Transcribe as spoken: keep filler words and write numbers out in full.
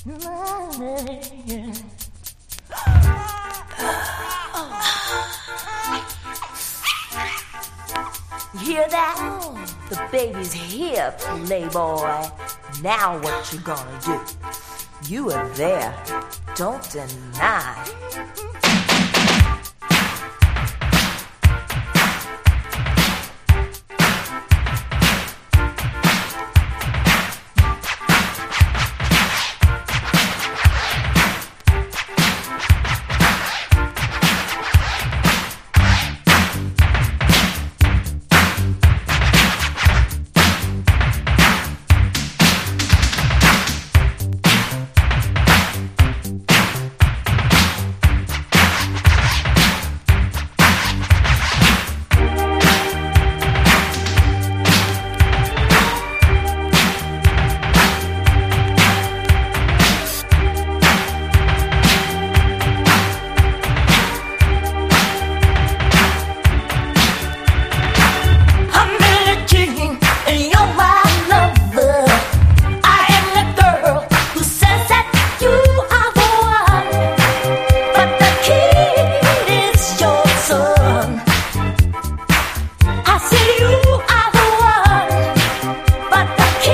Hear that? The baby's here, playboy. Now what you gonna do? You are there. Don't deny.